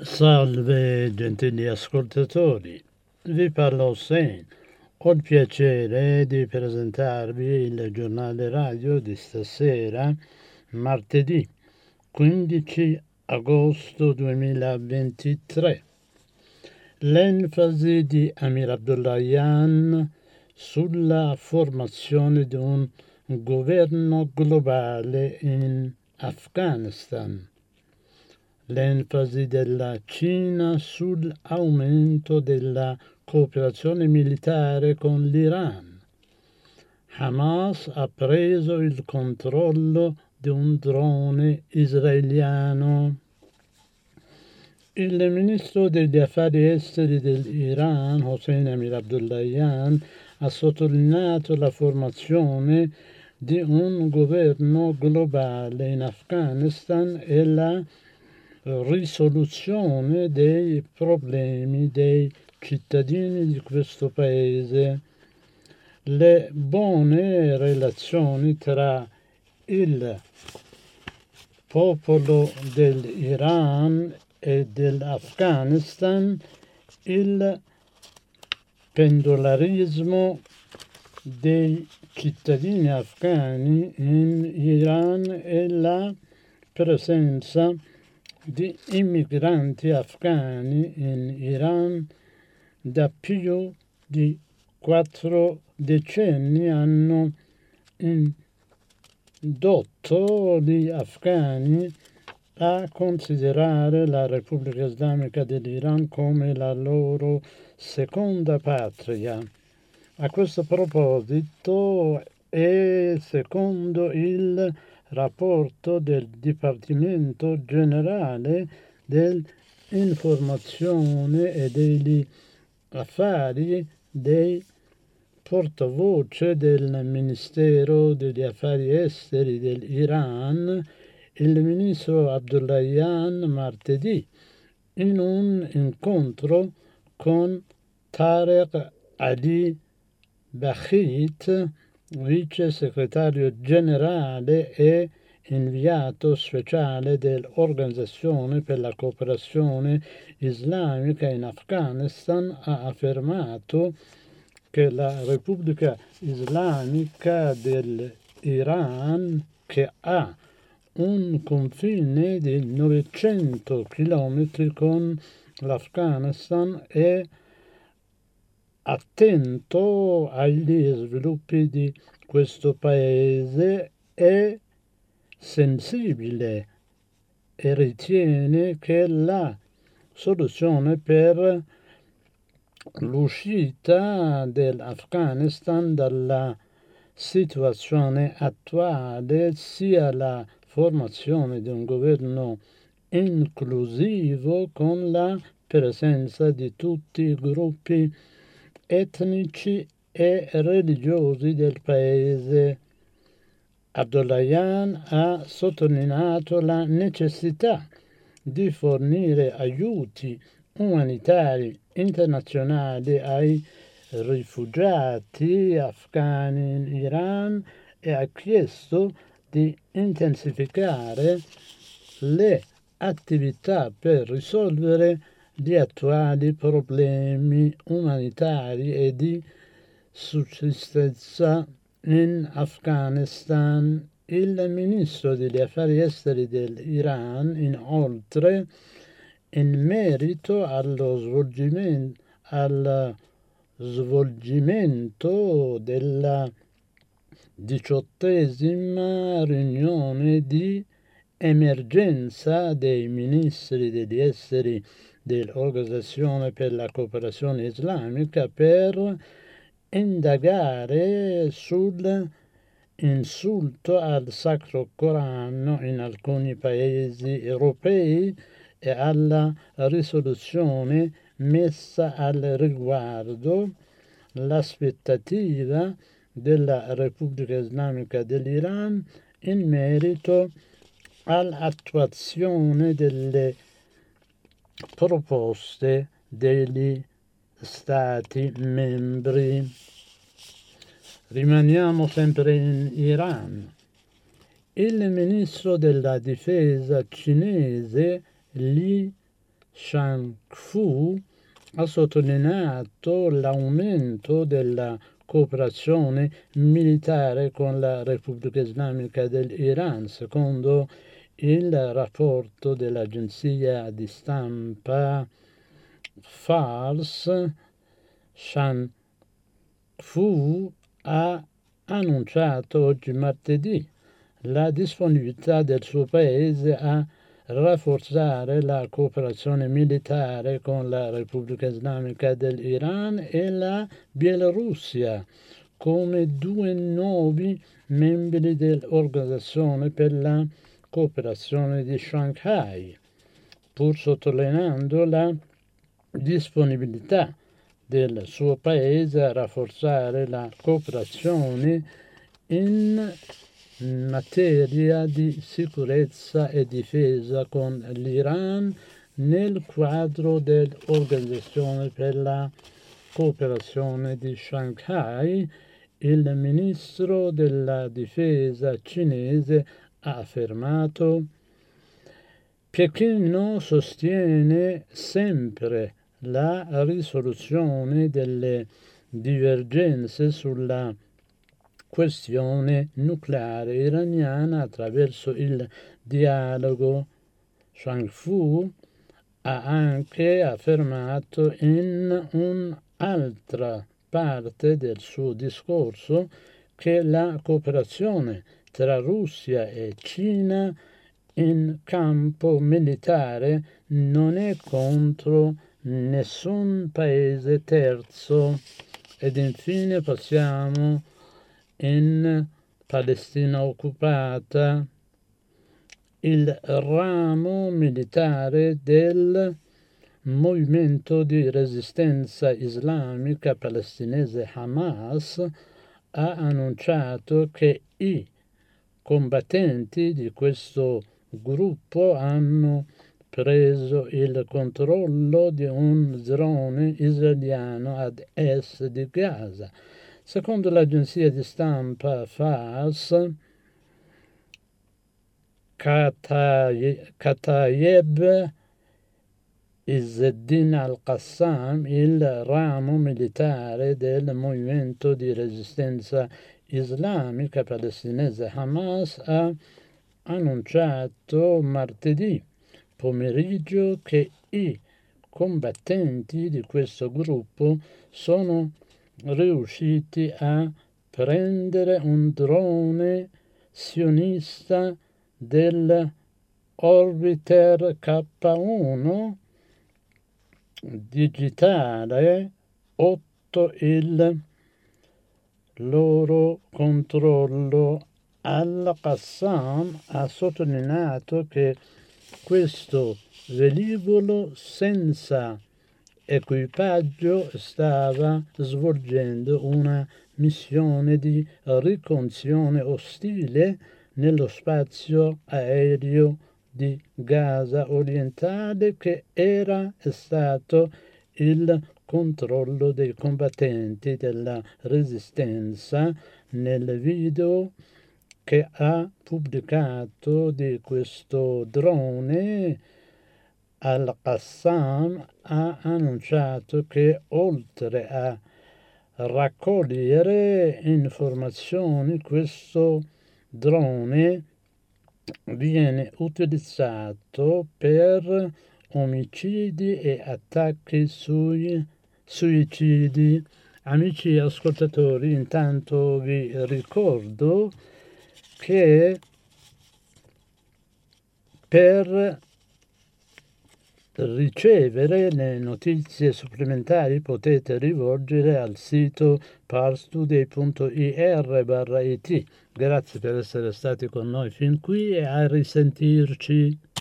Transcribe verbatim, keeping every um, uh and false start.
Salve gentili ascoltatori, vi parla Hossein. Ho il piacere di presentarvi il giornale radio di stasera, martedì quindici agosto duemilaventitré. L'enfasi di Amir Abdollahian sulla formazione di un governo globale in Afghanistan. L'enfasi della Cina sull'aumento della cooperazione militare con l'Iran. Hamas ha preso il controllo di un drone israeliano. Il ministro degli affari esteri dell'Iran, Hossein Amir Abdollahian, ha sottolineato la formazione di un governo globale in Afghanistan e la risoluzione dei problemi dei cittadini di questo paese. Le buone relazioni tra il popolo dell'Iran e dell'Afghanistan, il pendolarismo dei cittadini afghani in Iran e la presenza di immigranti afghani in Iran da più di quattro decenni hanno indotto gli afghani a considerare la Repubblica Islamica dell'Iran come la loro seconda patria. A questo proposito, e secondo il rapporto del Dipartimento Generale dell'Informazione e degli Affari dei portavoce del Ministero degli Affari Esteri dell'Iran, il ministro Abdollahian martedì, in un incontro con Tarek Ali Bakhit, vice segretario generale e inviato speciale dell'Organizzazione per la cooperazione islamica in Afghanistan, ha affermato che la Repubblica Islamica dell'Iran, che ha un confine di novecento chilometri con l'Afghanistan, è attento agli sviluppi di questo paese, è sensibile e ritiene che la soluzione per l'uscita dell'Afghanistan dalla situazione attuale sia la formazione di un governo inclusivo con la presenza di tutti i gruppi etnici e religiosi del paese. Abdollahian ha sottolineato la necessità di fornire aiuti umanitari internazionali ai rifugiati afghani in Iran e ha chiesto di intensificare le attività per risolvere gli attuali problemi umanitari e di sussistenza in Afghanistan. Il ministro degli affari esteri dell'Iran, inoltre, in merito allo svolgimento, al svolgimento della diciottesima riunione di emergenza dei ministri degli esteri dell'Organizzazione per la cooperazione islamica per indagare sull'insulto al Sacro Corano in alcuni paesi europei e alla risoluzione messa al riguardo, l'aspettativa della Repubblica Islamica dell'Iran in merito all'attuazione delle proposte degli Stati membri. Rimaniamo sempre in Iran. Il ministro della difesa cinese Li Shang-Fu ha sottolineato l'aumento della cooperazione militare con la Repubblica Islamica dell'Iran. Secondo il rapporto dell'agenzia di stampa Fars, Shang-Fu ha annunciato oggi martedì la disponibilità del suo paese a rafforzare la cooperazione militare con la Repubblica Islamica dell'Iran e la Bielorussia come due nuovi membri dell'Organizzazione per la cooperazione di Shanghai, pur sottolineando la disponibilità del suo paese a rafforzare la cooperazione in materia di sicurezza e difesa con l'Iran nel quadro dell'Organizzazione per la cooperazione di Shanghai. Il ministro della difesa cinese ha affermato: Pechino sostiene sempre la risoluzione delle divergenze sulla questione nucleare iraniana attraverso il dialogo. Shang-Fu ha anche affermato in un'altra parte del suo discorso che la cooperazione tra Russia e Cina in campo militare non è contro nessun paese terzo. Ed infine passiamo in Palestina occupata. Il ramo militare del movimento di resistenza islamica palestinese Hamas ha annunciato che i combattenti di questo gruppo hanno preso il controllo di un drone israeliano ad est di Gaza. Secondo l'agenzia di stampa Fars, Kataeb Izzeddin al-Qassam, il ramo militare del movimento di resistenza islamica palestinese Hamas, ha annunciato martedì pomeriggio che i combattenti di questo gruppo sono riusciti a prendere un drone sionista dell'Orbiter K uno digitale sotto il loro controllo. Al-Qassam ha sottolineato che questo velivolo senza equipaggio stava svolgendo una missione di ricognizione ostile nello spazio aereo di Gaza orientale, che era stato il controllo dei combattenti della resistenza. Nel video che ha pubblicato di questo drone, Al-Qassam ha annunciato che oltre a raccogliere informazioni, questo drone viene utilizzato per omicidi e attacchi sui suicidi. Amici ascoltatori, intanto vi ricordo che per ricevere le notizie supplementari potete rivolgere al sito parstoday punto ir barra it. Grazie per essere stati con noi fin qui e a risentirci.